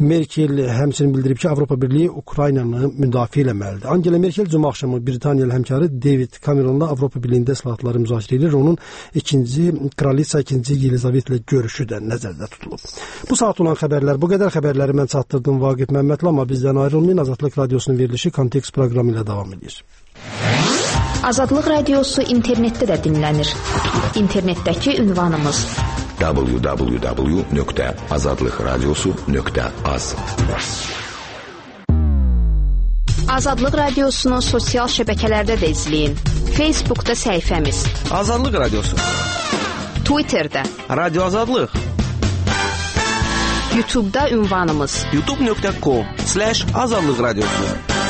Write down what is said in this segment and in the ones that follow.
Merkel həmçinin bildirib ki, Avropa Birliyi Ukraynanı müdafiə eləməlidir. Angela Merkel cümə axşamı Britaniyalı həmkarı David Cameronla Avropa Birliyində islahatları müzakirə edir. Onun Kraliça 2. Yelizaveta ilə görüşü də nəzərdə tutulub. Bu saat olan xəbərlər, bu qədər xəbərləri mən çatdırdım Vaqif Məmmədli, amma bizdən ayrılmayın. Azadlıq Radiosunun verilişi Kontekst proqramı ilə davam edir. Azadlıq Radiosu internetdə də dinlənir. İnternetdəki ünvanımız www.azadlıqradiosu.az. Azadlıq Radiosunu sosial şəbəkələrdə də izləyin. Facebookda səhifəmiz Azadlıq Radiosu, Twitterdə Radio Azadlıq, YouTube'da ünvanımız youtube.com/Azadlıq Radiosu.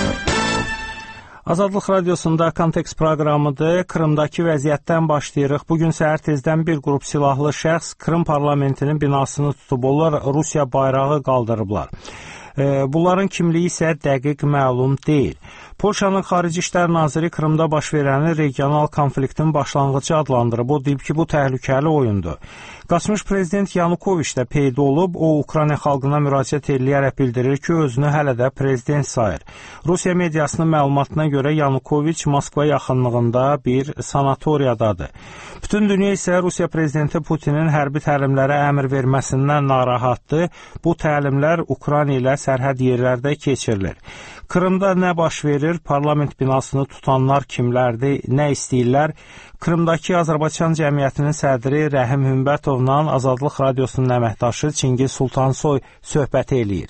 Azadlıq Radiosunda Kontekst proqramıdır. Krımdakı vəziyyətdən başlayırıq. Bugün səhər tezdən bir qrup silahlı şəxs Krım parlamentinin binasını tutub. Onlar Rusiya bayrağı qaldırıblar. Bunların kimliyi isə dəqiq məlum deyil. Polşanın Xarici İşlər Naziri Krımda baş verəni regional konfliktin başlanğıcı adlandırıb. O deyib ki, bu təhlükəli oyundur. Qaçmış prezident Yanukoviç də peyda olub. O, Ukrayna xalqına müraciət edərək bildirir ki, özünü hələ də prezident sayır. Rusiya mediasının məlumatına görə Yanukoviç Moskva yaxınlığında bir sanatoriyadadır. Bütün dünya isə Rusiya prezidenti Putinin hərbi təlimlərə əmr verməsindən narahatdır. Bu təlimlər Ukrayna ilə sərhəd yerlərdə keçirilir. Krımda nə baş verir? Parlament binasını tutanlar kimlərdir? Nə istəyirlər? Krımdakı Azərbaycan cəmiyyətinin sədri Rəhim Hümbətovla Azadlıq Radiosunun əməkdaşı Çingiz Sultansoy söhbət eləyir.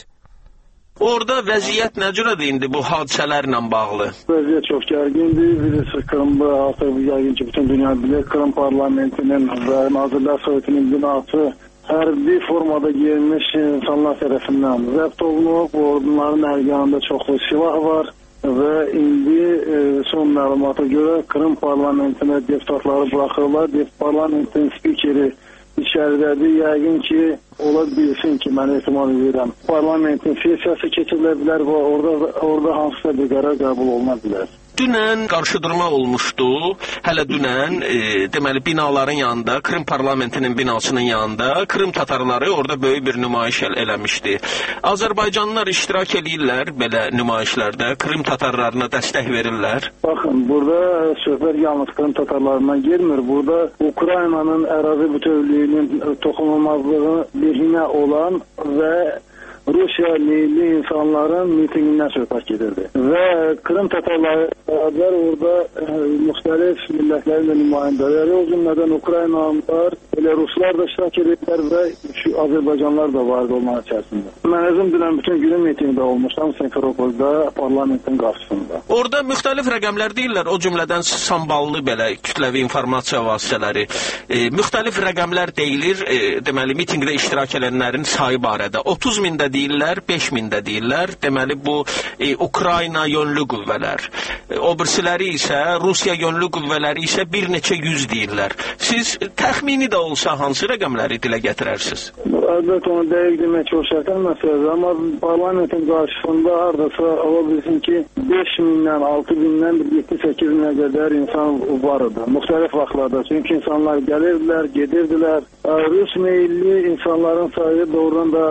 Orada vəziyyət nə cürədir indi bu hadisələrlə bağlı? Vəziyyət çox gərgindir. Bilirsiniz, Krımda artıq yəqin ki, bütün dünya bilir. Krım parlamentinin və Nazirlər Sovetinin binası hərbi formada giyinmiş insanlar tərəfindən zəbt olunub. Onların əlyanında çoxlu silah var və indi son məlumata görə Krım parlamentinə deputatları buraxırlar. Parlamentin spikeri içəridədir. Yəqin ki, ola bilsin ki, mən ehtimal edirəm. Parlamentin sessiyası keçirilə bilər və orada hansısa bir qərar qəbul oluna bilər. Dünən qarşıdurma olmuşdu. Hələ dünən deməli binaların yanında, Krım parlamentinin binasının yanında Krım tatarları orada böyük bir nümayiş eləmişdi. Azərbaycanlılar iştirak edirlər belə nümayişlərdə, Krım tatarlarına dəstək verirlər. Baxın, burada söhbət yalnız Krım tatarlarından gelmir. Burada Ukraynanın ərazi bütövlüyünün toxunulmazlığı lehinə olan və Rusiya meyilli insanların mitingindən söhbət gedirdi. Və Krım tatarları orada müxtəlif millətlərin də nümayəndələri, o cümlədən Ukraynalılar, elə Ruslar da iştirak edirlər və Azərbaycanlılar da var olmaq içərisində. Mən özüm dünən bütün günün mitingdə olmuşam Simferopolda, parlamentin qarşısında. Orada müxtəlif rəqəmlər deyirlər, o cümlədən samballı belə kütləvi informasiya vasitələri. Müxtəlif rəqəmlər deyilir, deməli mitingdə iştirak edənlərin sayı barədə. 30 mində deyirlər, 5 mində deyirlər. Deməli bu Ukrayna yönlü qüvvələr. O birisiləri isə Rusiya yönlü qüvvələri isə bir neçə yüz deyirlər. Siz təxmini də olsa hansı rəqəmləri dilə gətirərsiniz? Əlbəttə onu dəqiq demək çox çətin məsələdir, amma parlamentin qarşısında hardasa ola bilsin ki 5 mindən, 6 mindən 7-8 minə qədər insan var idi. Müxtəlif vaxtlarda. Çünki insanlar gəlirdilər, gedirdilər. Rus meyilli insanların sayı doğrudan da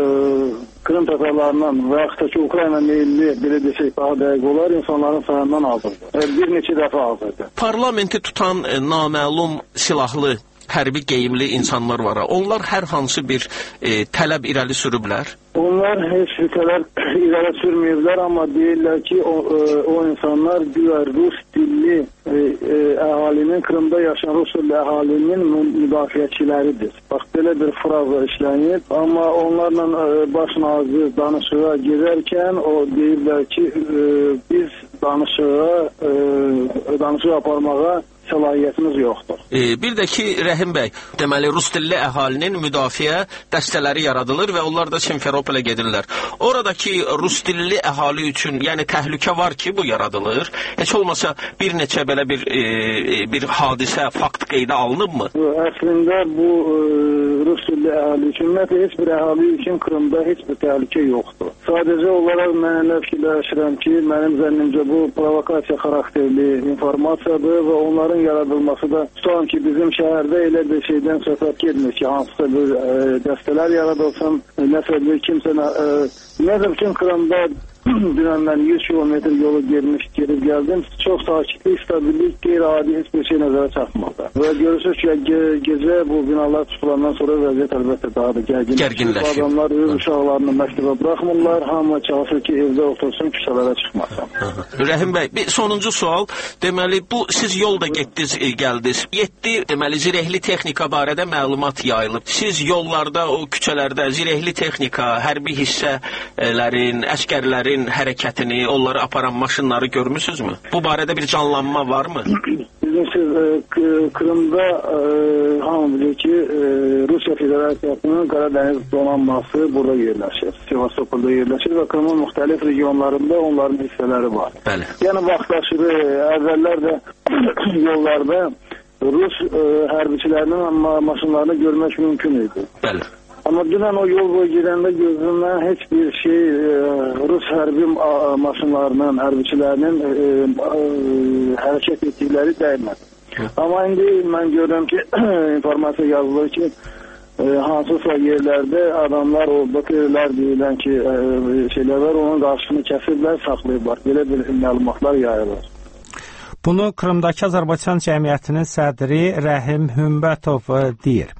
Krım tatarlarından və yaxud da ki, Ukrayna meyilli, belə desək, daha dəqiq olar, insanların sayından azdır. Bir neçə dəfə azdır. Parlamenti tutan naməlum silahlı, hərbi geyimli insanlar var. Onlar hər hansı bir tələb irəli sürüblər? Onlar heç bir tələb irəli sürməyiblər, amma deyirlər ki, o insanlar güya Rus dilli əhalinin, Krımda yaşayan Rus dilli əhalinin müdafiəçiləridir. Bax, belə bir fraza işlənib, amma onlarla baş nazir danışığa gedərkən o deyirlər ki, biz danışığa aparmağa səlahiyyətimiz yoxdur. Bir də ki, Rəhim bəy, deməli, Rus dilli əhalinin müdafiə dəstələri yaradılır və onlar da Simferopolə gedirlər. Oradakı Rus dilli əhali üçün, yəni təhlükə var ki, bu yaradılır. Heç olmasa bir neçə belə bir hadisə, fakt qeydə alınıbmı? Əslində bu Rus dilli əhali üçün, heç bir əhali üçün Krımda heç bir təhlükə yoxdur. Sadəcə olaraq mən elə fikirləşirəm ki, mənim zənnimcə bu provokasiya xarakterli informasiyadır və onların yaradılması da sanki bizim şəhərdə elə bir şeydən söhbət getmir ki, hansısa bir dəstələr yaradılsın, nəsə bir kimsə, nəsə bütün Kırımda dünən mən 100 kilometr yolu gedib gəldim. Çox sakitlik, stabillik, qeyri-adi heç bir şey nəzərə çarpmadı. Və görürsünüz ki, gecə bu binalar tutulandan sonra vəziyyət əlbəttə daha da gərginləşir. Adamlar öz uşaqlarını məktəbə buraxmırlar, hamı çalışır ki, evdə otursun, küçələrə çıxmasın. Rəhim bəy, bir sonuncu sual. Deməli, bu siz yolda getdiniz, gəldiniz. 7 deməli zirehli texnika barədə məlumat yayılıb. Siz yollarda, o küçələrdə zirehli texnika, hərbi hissələrin, əskərlərin hərəkətini, onları aparan maşınları görmüsünüzmü? Bu barədə bir canlanma varmı? Bizim Kırımda hamı bilir ki, Rusiya Federasiyasının Qaradəniz donanması burada yerləşir. Sevastopolda yerləşir və Kırımın müxtəlif regionlarında onların hissələri var. Bəli. Yəni vaxtlaşır, əvvəllər də yollarda Rus hərbiçilərinin maşınlarını görmək mümkün idi. Bəli. Amma dünən o yol boyu gedəndə gözümdən heç bir şey Rus hərbi maşınlarının, hərbiçilərinin hərəkət etdikləri dəymədi. Amma indi mən görürəm ki, informasiya yazılır ki, hansısa yerlərdə adamlar o bakırlar deyilən ki, şeylər var, onun qarşısını kəsirlər, saxlayırlar. Belə bir məlumatlar yayılır. Bunu Krımdakı Azərbaycan Cəmiyyətinin sədri Rəhim Hümbətov deyir.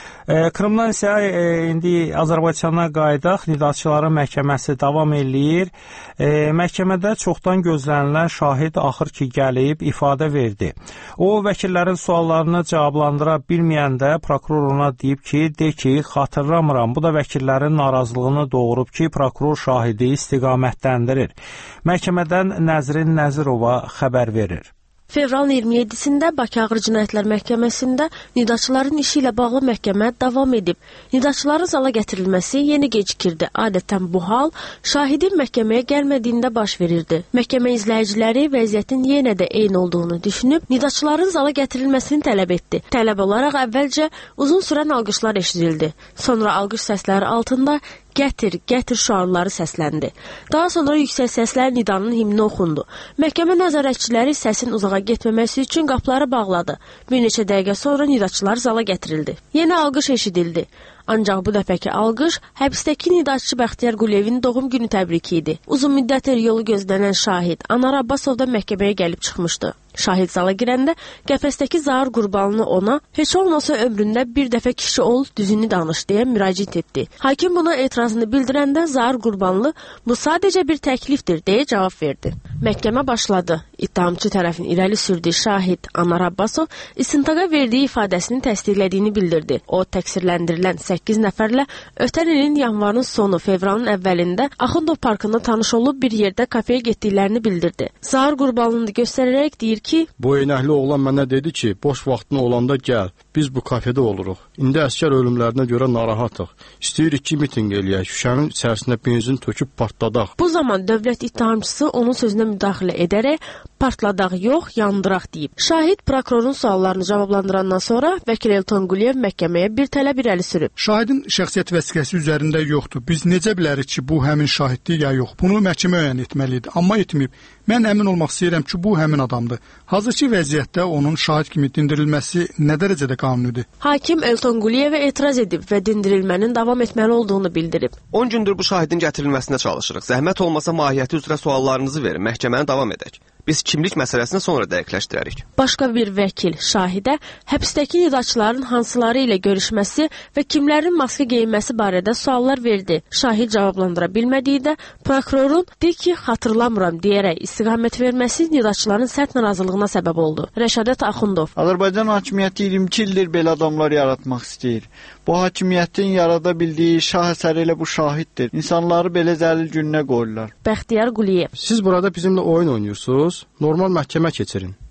Krımdan isə indi Azərbaycana qayıdaq, Nidaçıların məhkəməsi davam eləyir. Məhkəmədə çoxdan gözlənilən şahid axır ki gəlib ifadə verdi. O, vəkillərin suallarını cavablandıra bilməyəndə prokuror ona deyib ki, xatırlamıram. Bu da vəkillərin narazılığını doğurub ki, prokuror şahidi istiqamətləndirir. Məhkəmədən Nəzrin Nəzirova xəbər verir. Fevralın 27-sində Bakı Ağır Cinayətlər Məhkəməsində Nidaçıların işi ilə bağlı məhkəmə davam edib. Nidaçıların zala gətirilməsi yeni gecikirdi. Adətən bu hal şahidin məhkəməyə gəlmədiyində baş verirdi. Məhkəmə izləyiciləri vəziyyətin yenə də eyni olduğunu düşünüb, Nidaçıların zala gətirilməsini tələb etdi. Tələb olaraq əvvəlcə uzun sürən alqışlar eşidildi. Sonra alqış səsləri altında gətir, gətir şüarları səsləndi. Daha sonra yüksək səslə nidanın himni oxundu. Məhkəmə nəzarətçiləri səsin uzağa getməməsi üçün qapıları bağladı. Bir neçə dəqiqə sonra nidaçılar zala gətirildi. Yenə alqış eşidildi. Ancaq bu dəfəki alqış həbsdəki nidaççı Bəxtiyar Quliyevin doğum günü təbriki idi. Uzun müddətdir yolu gözlənən şahid Anar Abbasov da məhkəməyə gəlib çıxmışdı. Şahid zala girəndə qəfəsdəki Zahir Qurbanlı ona heç olmasa ömründə bir dəfə kişi ol, düzünü danış deyə müraciət etdi. Hakim buna etirazını bildirəndə Zahir Qurbanlı bu sadəcə bir təklifdir deyə cavab verdi. Məhkəmə başladı. İttihamçı tərəfin irəli sürdüyü şahid Anar Abbasov istintaqa verdiyi ifadəsini təsdiqlədiyini bildirdi. O təqsirləndirilən 8 nəfərlə ötən ilin yanvarın sonu, fevralın əvvəlində Axundov parkında tanış olub bir yerdə kafeyə getdiklərini bildirdi. Zahir Qurbanlını göstərərək deyir ki, bu eynəkli oğlan mənə dedi ki, boş vaxtın olanda gəl, biz bu kafedə oluruq. İndi əskər ölümlərinə görə narahatıq. İstəyirik ki, miting eləyək, şüşənin içərisinə benzin töküb partladaq. Bu zaman dövlət ittihamçısı onun sözünə müdaxilə edərək partladaq yox, yandıraq deyib. Şahid prokurorun suallarını cavablandırandan sonra vəkil Elton Quliyev məhkəməyə bir tələb irəli sürüb. Şahidin şəxsiyyət vəsiqəsi üzərində yoxdur. Biz necə bilərik ki, bu həmin şahiddir ya yox? Bunu məhkəmə müəyyən etməlidir. Amma etməyib. Mən əmin olmaq istəyirəm ki, bu həmin adamdır. Hazırki vəziyyətdə onun şahid kimi dindirilməsi nə dərəcədə qanunidir? Hakim Elton Quliyevə etiraz edib və dindirilmənin davam etməli olduğunu bildirib. 10 gündür bu şahidin gətirilməsinə çalışırıq. Zəhmət olmasa mahiyyəti üzrə suallarınızı verin, məhkəməni davam edək. Biz kimlik məsələsini sonra dəqiqləşdirərik. Başqa bir vəkil şahidə həbsdəki nidaçıların hansıları ilə görüşməsi və kimlərin maska geyinməsi barədə suallar verdi. Şahid cavablandıra bilmədiyi də prokurorun de ki, xatırlamıram deyərək istiqamət verməsi nidaçıların sərt narazılığına səbəb oldu. Rəşadət Axundov. Azərbaycan hakimiyyəti 22 ildir belə adamlar yaratmaq istəyir. Bu hakimiyyətin yarada bildiyi şah əsəri ilə bu şahiddir. İnsanları belə zəlil gününə qoyurlar. Bəxtiyar Quliyev. Siz burada bizimlə oyun oynayırsınız, normal məhkəmə keçirin.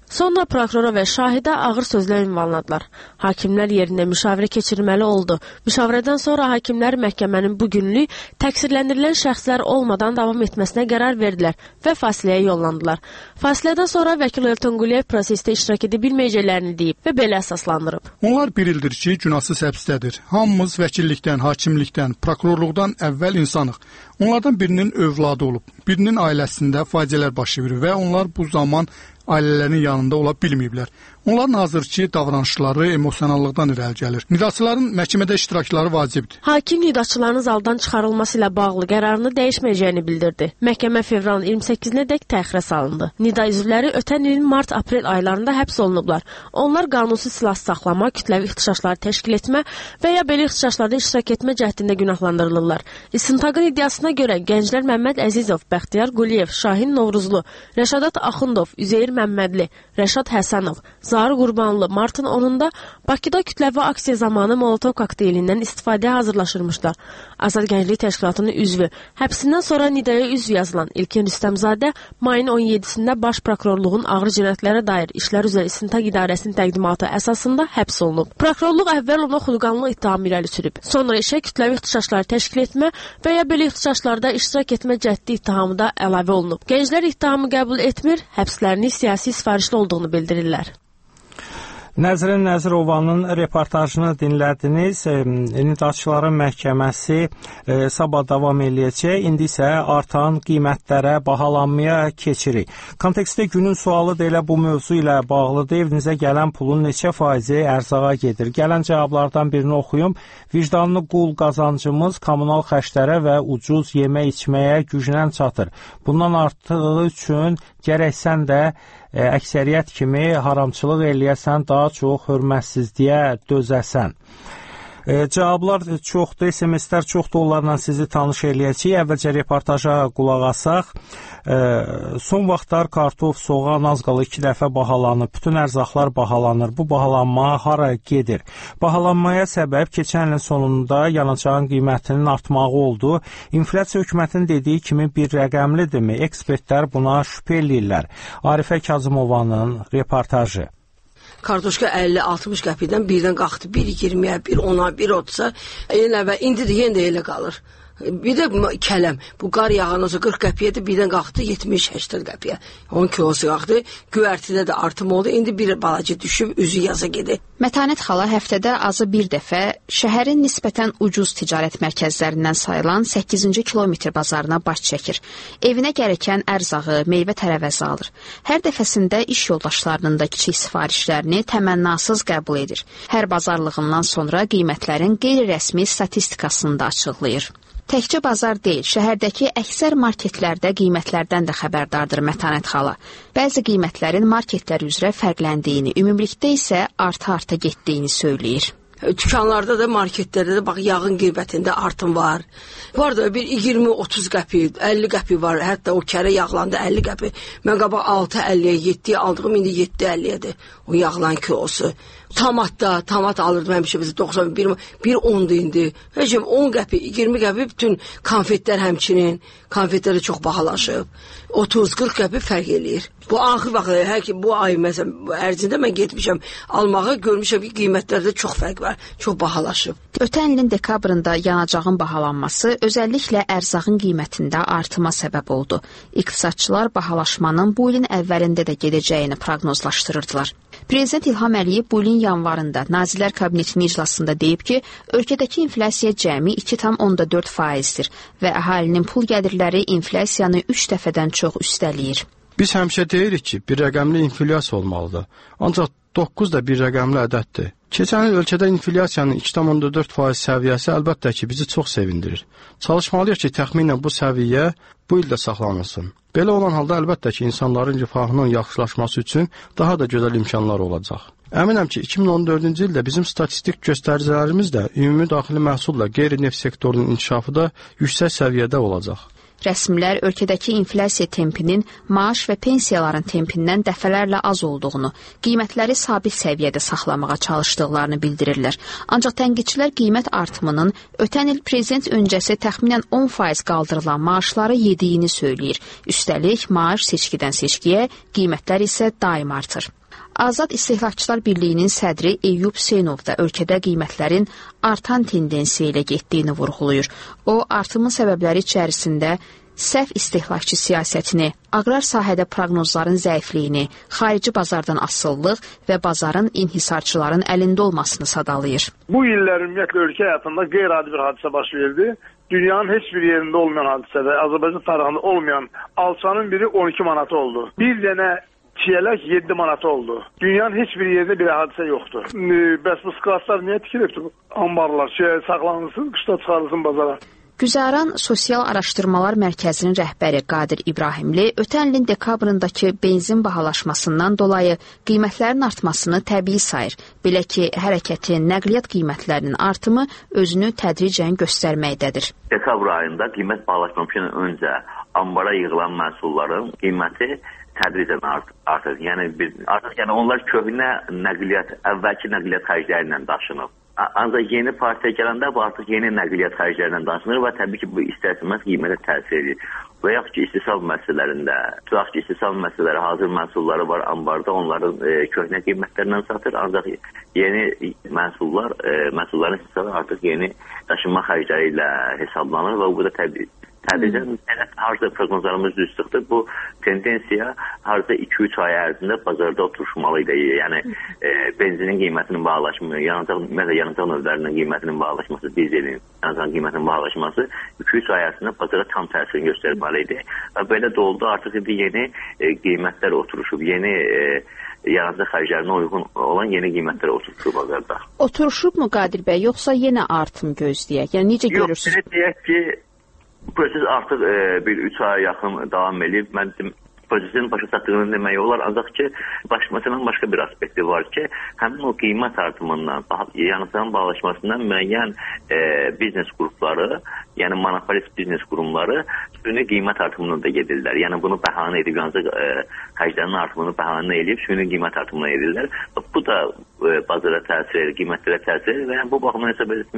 Sonra prokurora və şahidə ağır sözlər ünvanladılar. Hakimlər yerində müşavirə keçirilməli oldu. Müşavirədən sonra hakimlər məhkəmənin bu günlük təqsirləndirilən şəxslər olmadan davam etməsinə qərar verdilər və fasiləyə yollandılar. Fasilədən sonra vəkil Elton Quliyev prosesdə iştirak edə bilməyəcəklərini deyib və belə əsaslandırıb. Onlar bir ildir ki, günahsız həbsdədir. Hamımız vəkillikdən, hakimlikdən, prokurorluqdan əvvəl insanıq. Onlardan birinin övladı olub, birinin ailəsində faciələr baş verir və onlar bu zaman ailələrin yanında ola bilməyiblər. Onların hazırki davranışları emosionallıqdan irəli gəlir. Nidaçıların məhkəmədə iştirakları vacibdir. Hakim nidaçıların zaldan çıxarılması ilə bağlı qərarını dəyişməyəcəyini bildirdi. Məhkəmə fevralın 28-nə dək təxirə salındı. Nida üzvləri ötən ilin mart-aprel aylarında həbs olunublar. Onlar qanunsuz silah saxlama, kütləvi ixtişaşları təşkil etmə və ya belə ixtişaşlarda iştirak etmə cəhdində günahlandırılırlar. İstintaqın iddiasına görə gənclər Məmməd Əzizov, Bəxtiyar Quliyev, Şahin Novruzlu, Rəşadat Axundov, Üzeyir Məmmədli, Rəşad Həsənov, Zarı Qurbanlı martın 10-da Bakıda kütləvi aksiya zamanı Molotov kokteylindən istifadəyə hazırlaşırmışlar. Azad Gənclik Təşkilatının üzvü, həbsindən sonra Nidaya üzv yazılan İlkin Rüstəmzadə mayın 17-sində Baş Prokurorluğun ağır cinayətlərə dair işlər üzrə İstintaq İdarəsinin təqdimatı əsasında həbs olunub. Prokurorluq əvvəl ona xulqanlıq ittihamı irəli sürüb. Sonra işə kütləvi ixtişaşları təşkil etmə və ya belə ixtişaşlarda iştirak etmə cəhdi ittihamı da əlavə olunub. Gənclər ittihamı qəbul etmir, həbslərini siyasi sifarişli olduğunu bildirirlər. Nəzrin Nəzirovanın reportajını dinlədiniz. Nidaçıların məhkəməsi sabah davam eləyəcək. İndi isə artan qiymətlərə, bahalanmaya keçirik. Kontekstdə günün sualı da elə bu mövzu ilə bağlıdır. Evinizə gələn pulun neçə faizi ərzağa gedir? Gələn cavablardan birini oxuyum. Vicdanlı qul qazancımız kommunal xərclərə və ucuz yemək içməyə güclə çatır. Bundan artdığı üçün gərək sən də əksəriyyət kimi haramçılıq eləyəsən, daha çox hörmətsizliyə dözəsən. Cavablar çoxdur, SMS-lər çoxdur, onlarla sizi tanış eləyəcəyik. Əvvəlcə reportaja qulaq asaq. Son vaxtlar kartof, soğan az qala 2 dəfə bahalanıb. Bütün ərzaqlar bahalanır. Bu bahalanma hara gedir? Bahalanmaya səbəb keçən ilin sonunda yanacağın qiymətinin artmağı oldu. İnflyasiya hökumətin dediyi kimi bir rəqəmlidirmi? Ekspertlər buna şübhə eləyirlər. Arifə Kazımovanın reportajı. Kartoşka 50-60 qəpikdən birdən qalxdı. 1.20-yə, 1.10-a, 1.30-a. İndi də yenə də elə qalır. Bir də kələm. Bu qar yağan olsa 40 qəpiyə də birdən qalxdı 70-80 qəpiyə. 10 kilosu qalxdı. Göyərtidə də artım oldu. İndi bir balaca düşüb üzü yaza gedir. Mətanət xala həftədə azı bir dəfə şəhərin nisbətən ucuz ticarət mərkəzlərindən sayılan 8-ci kilometr bazarına baş çəkir. Evinə gərəkən ərzağı, meyvə tərəvəzi alır. Hər dəfəsində iş yoldaşlarının da kiçik sifarişlərini təmənnasız qəbul edir. Hər bazarlığından sonra qiymətlərin qeyri-rəsmi statistikasını da açıqlayır. Təkcə bazar deyil, şəhərdəki əksər marketlərdə qiymətlərdən də xəbərdardır Mətanət xala. Bəzi qiymətlərin marketlər üzrə fərqləndiyini, ümumilikdə isə arta-arta getdiyini söyləyir. Dükanlarda da, marketlərdə də bax yağın qiymətində artım var. Bu arada bir 20-30 qəpik, 50 qəpik var. Hətta o kərə yağlandı 50 qəpik. Mən qabaq 6.50-yə, 7-yə aldığım indi 7.50-yədir o yağlan kilosu. Tomat alırdım həmişə bizə 91, 1.10'du indi. Heç 10 qəpik, 20 qəpik bütün konfetlər həmçinin. Konfetlər çox bahalaşıb. 30-40 qəpik fərq eləyir. Bu axır vaxt, hər ki bu ay məsələn ərzində mən getmişəm almağa, görmüşəm ki qiymətlərdə çox fərq var, çox bahalaşıb. Ötən ilin dekabrında yanacağın bahalanması özəlliklə ərzağın qiymətində artıma səbəb oldu. İqtisadçılar bahalaşmanın bu ilin əvvəlində də gedəcəyini proqnozlaşdırırdılar. Prezident İlham Əliyev bu ilin yanvarında Nazirlər Kabinetinin iclasında deyib ki, ölkədəki inflyasiya cəmi 2,4%-dir və əhalinin pul gəlirləri inflyasiyanı 3 dəfədən çox üstələyir. Biz həmişə deyirik ki, bir rəqəmli inflyasiya olmalıdır. Ancaq 9 da bir rəqəmli ədəddir. Keçən il ölkədə inflyasiyanın 2,4% səviyyəsi əlbəttə ki, bizi çox sevindirir. Çalışmalıyıq ki, təxminən bu səviyyə bu ildə saxlanılsın. Belə olan halda əlbəttə ki, insanların rifahının yaxşılaşması üçün daha da gözəl imkanlar olacaq. Əminəm ki, 2014-cü ildə bizim statistik göstəricilərimiz də ümumi daxili məhsulla qeyri-neft sektorunun inkişafı da yüksək səviyyədə olacaq. Rəsmilər ölkədəki inflyasiya tempinin maaş və pensiyaların tempindən dəfələrlə az olduğunu, qiymətləri sabit səviyyədə saxlamağa çalışdıqlarını bildirirlər. Ancaq tənqidçilər qiymət artımının ötən il prezident öncəsi təxminən 10% qaldırılan maaşları yediyini söyləyir. Üstəlik, maaş seçkidən seçkiyə, qiymətlər isə daim artır. Azad İstehlakçılar Birliyinin sədri Eyyub Hüseynov da ölkədə qiymətlərin artan tendensiya ilə getdiyini vurğulayır. O, artımın səbəbləri içərisində səhv istehlakçı siyasətini, aqrar sahədə proqnozların zəifliyini, xarici bazardan asılılıq və bazarın inhisarçıların əlində olmasını sadalayır. Bu illər ümumiyyətlə ölkə həyatında qeyri-adi bir hadisə baş verdi. Dünyanın heç bir yerində olmayan hadisədə, Azərbaycan tarixində olmayan alçanın biri 12 manatı oldu. Bir dənə çiyələk 7 manatı oldu. Dünyanın heç bir yerində bir hadisə yoxdur. Bəs bu sklaslar niyə tikilibdir? Ambarlar, saxlanılsın, qışda çıxarılsın bazara. Güzəran Sosial Araşdırmalar Mərkəzinin rəhbəri Qadir İbrahimli ötən ilin dekabrındakı benzin bahalaşmasından dolayı qiymətlərin artmasını təbii sayır. Belə ki, hərəkətin, nəqliyyat qiymətlərinin artımı özünü tədricən göstərməkdədir. Dekabr ayında qiymət bahalaşmamışdan öncə ambara yığılan məhsulların qiyməti tədricən artır. Yəni onlar köhnə nəqliyyat, əvvəlki nəqliyyat xərcləri ilə daşınıb. Ancaq yeni partiya gələndə bu artıq yeni nəqliyyat xərcləri ilə daşınır və təbii ki, bu istər-istəməz qiymətə təsir edir. Və yaxud ki, istehsal məsələlərində, tutaq ki, istehsal məsələləri, hazır məhsulları var ambarda, onların köhnə qiymətlərindən satır. Ancaq yeni məhsulların istehsalı artıq yeni daşınma xərcləri ilə hesablanır və bu da təbii tədricən harca proqnozlarımız düz çıxdı. Bu tendensiya harca 2-3 ay ərzində bazarda oturuşmalıydı. Yəni benzinin qiymətinin bahalaşması, yanacaq növlərinin qiymətinin bahalaşması, dizelin yanacaq qiymətinin bahalaşması 2-3 ay ərzində bazara tam təsirini göstərməliydi. Və belə də oldu. Artıq indi yeni qiymətlər oturuşub, yeni yanacaq xərclərinə uyğun olan yeni qiymətlər oturuşub bazarda. Oturuşubmu Qadir bəy, yoxsa yenə artım gözləyək? Yəni necə görürsünüz? Yox, deyək ki, proses artıq bir 3 aya yaxın davam edib. Mən prosesin başa çatdığını demək olar. Ancaq ki, məsələnin başqa bir aspekti var ki, həmin o qiymət artımından, yanacağın bahalaşmasından müəyyən biznes qrupları, yəni monopolist biznes qurumları süni qiymət artımını da gedirlər. Yəni bunu bəhanə edib, yanacaq xərclərinin artımını bəhanə edib, süni qiymət artımını edirlər. Bu da bazara təsir edir, qiymətlərə təsir edir və bu baxımdan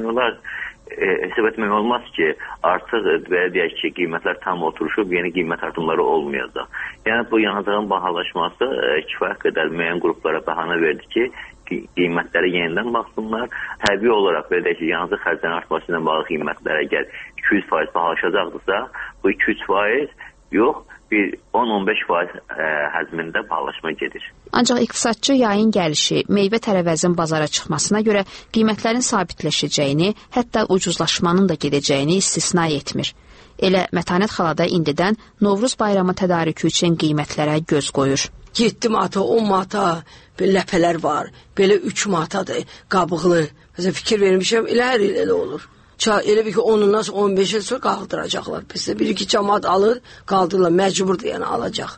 hesab etmək olmaz ki, artıq belə deyək ki, qiymətlər tam oturuşub, yeni qiymət artımları olmayacaq. Yəni bu yanacağın bahalaşması kifayət qədər müəyyən qruplara bəhanə verdi ki, qiymətləri yenidən baxsınlar. Təbii olaraq belə deyək ki, yanacaq xərclərinin artması ilə bağlı qiymətlər əgər 200% bahalaşacaqdırsa, bu 200% yox, bir 10-15% həzmində bahalaşma gedir. Ancaq iqtisadçı yayın gəlişi, meyvə tərəvəzin bazara çıxmasına görə qiymətlərin sabitləşəcəyini, hətta ucuzlaşmanın da gedəcəyini istisna etmir. Elə Mətanət xala da indidən Novruz bayramı tədarükü üçün qiymətlərə göz qoyur. 7 manata, 10 manata belə ləpələr var, belə 3 manatadır, qabıqlı. Məsələn, fikir vermişəm, elə hər il elə olur. Elə bir ki, 10-dan sonra 15-ə sonra qaldıracaqlar. Bizdə bir-iki cəmaat alır, qaldırırlar, məcburdur yəni alacaq.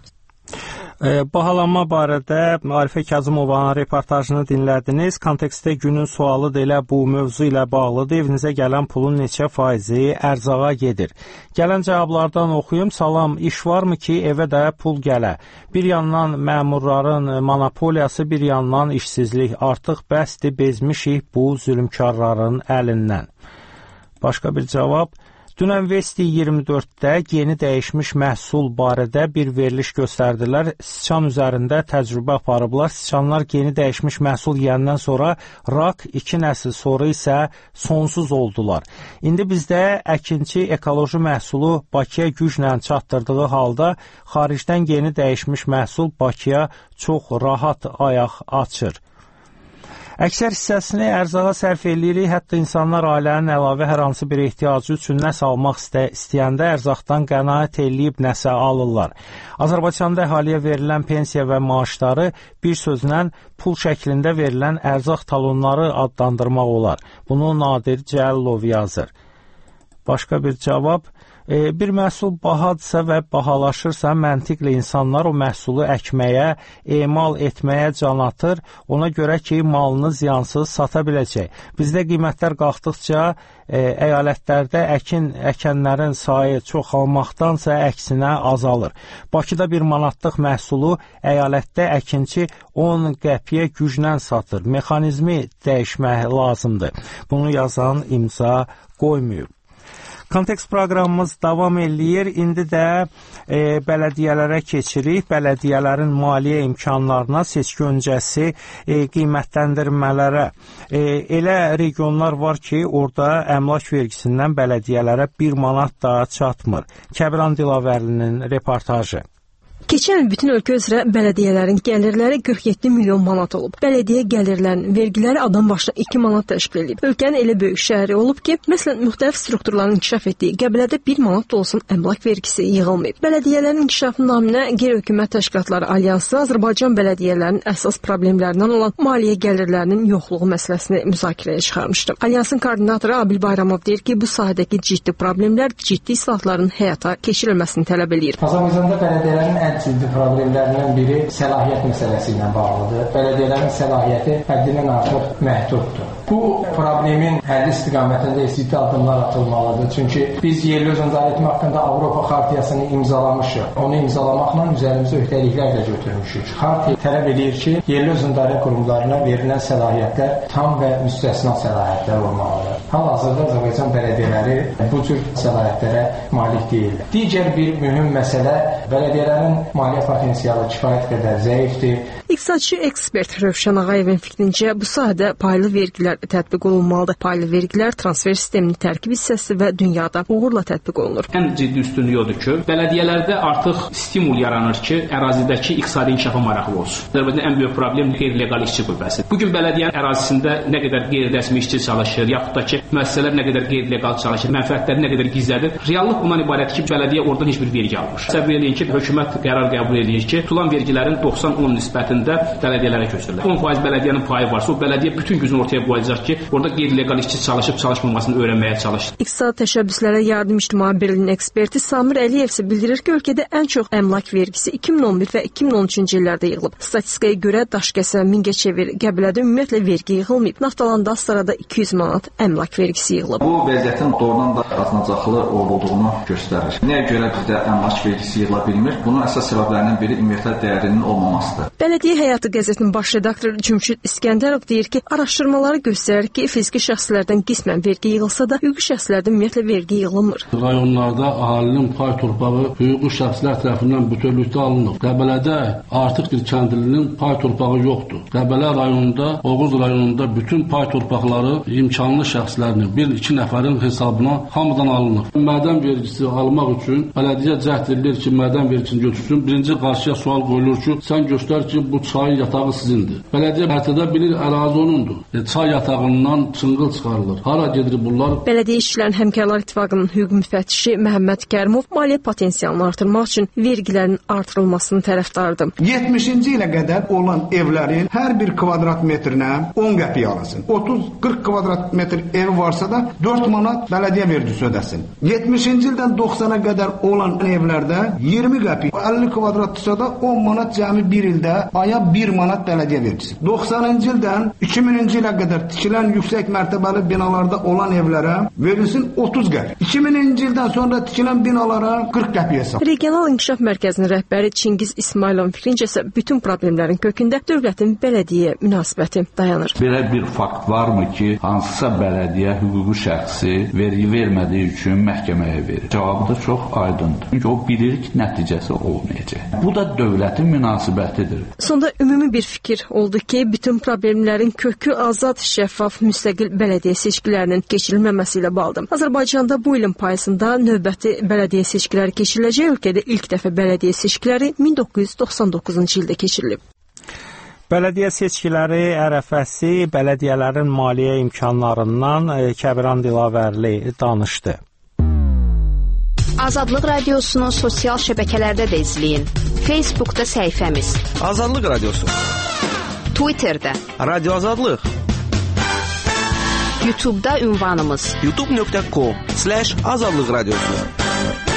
Bahalanma barədə Arifə Kazımovanın reportajını dinlədiniz. Kontekstdə günün sualı da elə bu mövzu ilə bağlıdır. Evinizə gələn pulun neçə faizi ərzağa gedir? Gələn cavablardan oxuyum. Salam, iş varmı ki, evə də pul gələ? Bir yandan məmurların monopoliyası, bir yandan işsizlik. Artıq bəsdir, bezmişik bu zülmkarların əlindən. Başqa bir cavab. Dünən Vesti 24-də yeni dəyişmiş məhsul barədə bir veriliş göstərdilər. Siçan üzərində təcrübə aparıblar. Siçanlar yeni dəyişmiş məhsul yeyəndən sonra rak, 2 nəsil sonra isə sonsuz oldular. İndi bizdə əkinçi ekoloji məhsulu Bakıya güclə çatdırdığı halda xaricdən yeni dəyişmiş məhsul Bakıya çox rahat ayaq açır. Əksər hissəsini ərzağa sərf edirik, hətta insanlar ailənin əlavə hər hansı bir ehtiyacı üçün nəsə almaq istəyəndə ərzaqdan qənaət eləyib nəsə alırlar. Azərbaycanda əhaliyə verilən pensiya və maaşları bir sözlə pul şəklində verilən ərzaq talonları adlandırmaq olar. Bunu Nadir Cəlilov yazır. Başqa bir cavab. Bir məhsul bahadırsa və bahalaşırsa, məntiqlə insanlar o məhsulu əkməyə, emal etməyə can atır, ona görə ki, malını ziyansız sata biləcək. Bizdə qiymətlər qalxdıqca əyalətlərdə əkənlərin sayı çoxalmaqdansa əksinə azalır. Bakıda 1 manatlıq məhsulu əyalətdə əkinçi 10 qəpiyə güclə satır. Mexanizmi dəyişmək lazımdır. Bunu yazan imza qoymayıb. Kontekst proqramımız davam eləyir. İndi də bələdiyyələrə keçirik. Bələdiyyələrin maliyyə imkanlarına, seçki öncəsi qiymətləndirmələrə. Elə regionlar var ki, orada əmlak vergisindən bələdiyyələrə 1 manat da çatmır. Kəbran Dilavərlinin reportajı. Keçən il bütün ölkə üzrə bələdiyyələrin gəlirləri 47 milyon manat olub. Bələdiyyə gəlirlərinin vergiləri adam başına 2 manat təşkil edib. Ölkənin elə böyük şəhəri olub ki, məsələn, müxtəlif strukturların inkişaf etdiyi Qəbələdə 1 manat da olsun əmlak vergisi yığılmayıb. Bələdiyyələrin inkişafı naminə qeyri-hökumət təşkilatları alyansı Azərbaycan bələdiyyələrinin əsas problemlərindən olan maliyyə gəlirlərinin yoxluğu məsələsini müzakirəyə çıxarmışdı. Alyansın koordinatoru Abil Bayramov deyir ki, bu sahədəki ciddi problemlər ciddi islahatların həyata keçirilməsini tələb edir. Azərbaycanda bələdiyyələrin ciddi problemlərindən biri səlahiyyət məsələsi ilə bağlıdır. Bələdiyyələrin səlahiyyəti həddindən artıq məhduddur. Bu problemin həlli istiqamətində ciddi addımlar atılmalıdır. Çünki biz yerli özündarlıq etmə haqqında Avropa xartiyasını imzalamışıq. Onu imzalamaqla üzərimizə öhdəliklər də götürmüşük. Xartiya tələb edir ki, yerli özündarlıq qurumlarına verilən səlahiyyətlər tam və müstəsna səlahiyyətlər olmalıdır. Hal-hazırda Azərbaycan bələdiyyələri bu cür səlahiyyətlərə malik deyil. Digər bir mühüm məsələ bələdiyyələrin maliyyə potensialı kifayət qədər zəifdir. İqtisadçı ekspert Rövşən Ağayevin fikrincə bu sahədə paylı vergilər tətbiq olunmalıdır. Paylı vergilər transfer sisteminin tərkib hissəsi və dünyada uğurla tətbiq olunur. Ən ciddi üstünlüyü odur ki, bələdiyyələrdə artıq stimul yaranır ki, ərazidəki iqtisadi inkişafa maraqlı olsun. Azərbaycanda ən böyük problem qeyri-legal işçi qüvvəsidir. Bugün bələdiyyənin ərazisində nə qədər qeyri-rəsmi işçi çalışır, yaxud da ki, müəssisələr nə qədər qeyri-legal çalışır, mənfəətləri nə qədər gizlədir. Reallıq bundan ibarətdir ki, bələdiyyə oradan heç bir vergi almır. Səbəb eləyin ki, hökumət qərar qəbul edir ki, tutulan vergilərin 90-10 nisbətində bələdiyyələrə köçürülür. 10% bələdiyyənin payı varsa, o bələdiyyə bütün gücünü ortaya qoyacaq ki, orada qeyri-legal işçi çalışıb çalışmamasını öyrənməyə çalışır. İqtisad təşəbbüslərə yardım İctimai Birliyinin eksperti Samir Əliyev isə bildirir ki, ölkədə ən çox əmlak vergisi 2011 və 2013-cü illərdə yığılıb. Statistikaya görə Daşkəsən, Mingəçevir, Qəbələdə ümumiyyətlə vergi yığılmayıb. Naftalanda Astarada 200 manat əmlak vergisi yığılıb. Bu vəziyyətin doğrudan da qazanacaqlı olduğunu göstərir. Nəyə görə bizdə əmlak vergisi yığıla bilmir? Bunun əsas səbəblərindən biri inventar dəyərinin olmamasıdır. Bələdiyyə Həyatı qəzetinin baş redaktoru Cümşüd İskəndərov deyir ki, araşdırmaları göstərir ki, fiziki şəxslərdən qismən vergi yığılsa da, hüquqi şəxslərdən ümumiyyətlə vergi yığılmır. Rayonlarda əhalinin pay torpağı hüquqi şəxslər tərəfindən bütövlükdə alınır. Qəbələdə artıq bir kəndlinin pay torpağı yoxdur. Qəbələ rayonunda, Oğuz rayonunda bütün pay torpaqları imkanlı şəxslərinin, 1-2 nəfərin hesabına hamıdan alınır. Mədən vergisi almaq üçün bələdiyyə cəhd edilir ki, mədən vergisini götürsün. Birinci qarşıya sual qoyulur ki, sən göstər ki, bu çay yatağı sizindir. Bələdiyyə hərtədə bilir, ərazi onundur. Çay yatağından çınqıl çıxarılır. Hara gedir bunlar? Bələdiyyə İşçilərin Həmkarlar İttifaqının hüquq müfəttişi Məhəmməd Kərimov maliyyə potensialını artırmaq üçün vergilərin artırılmasını tərəfdardır. 70-ci ilə qədər olan evlərin hər bir kvadrat metrinə 10 qəpik alınsın. 30-40 kvadrat metr evi varsa da 4 manat bələdiyyə vergisi ödəsin. 70-ci ildən 90-a qədər olan evlərdə 20 qəpik, 50 kvadratdırsa da 10 manat cəmi bir ildə aya 1 manat bələdiyyə vergisi. 90-cı ildən 2000-ci ilə qədər tikilən yüksək mərtəbəli binalarda olan evlərə verilsin 30 qəpik. 2000-ci ildən sonra tikilən binalara 40 qəpik hesab. Regional İnkişaf Mərkəzinin rəhbəri Çingiz İsmayılovun fikrincə isə bütün problemlərin kökündə dövlətin bələdiyyə münasibəti dayanır. Belə bir fakt varmı ki, hansısa bələdiyyə hüquqi şəxsi vergi vermədiyi üçün məhkəməyə verir? Cavabı da çox aydındır. Çünki o bilir ki, nəticəsi olmayacaq. Bu da dövlətin münasibətidir. Sonda ümumi bir fikir oldu ki, bütün problemlərin kökü azad, şəffaf, müstəqil bələdiyyə seçkilərinin keçirilməməsi ilə bağlıdır. Azərbaycanda bu ilin payızında növbəti bələdiyyə seçkiləri keçiriləcək. Ölkədə ilk dəfə bələdiyyə seçkiləri 1999-cu ildə keçirilib. Bələdiyyə seçkiləri ərəfəsi bələdiyyələrin maliyyə imkanlarından Kəbran Dilavərli danışdı. Azadlıq Radiosunu sosial şəbəkələrdə də izləyin. Facebookda səhifəmiz Azadlıq Radiosu, Twitterdə Radio Azadlıq, YouTube'da ünvanımız youtube.com/azadlıq radiosu.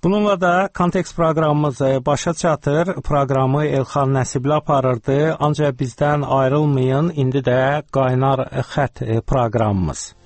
Bununla da Kontekst proqramımız başa çatır. Proqramı Elxan Nəsibli aparırdı. Ancaq bizdən ayrılmayın. İndi də qaynar xətt proqramımız.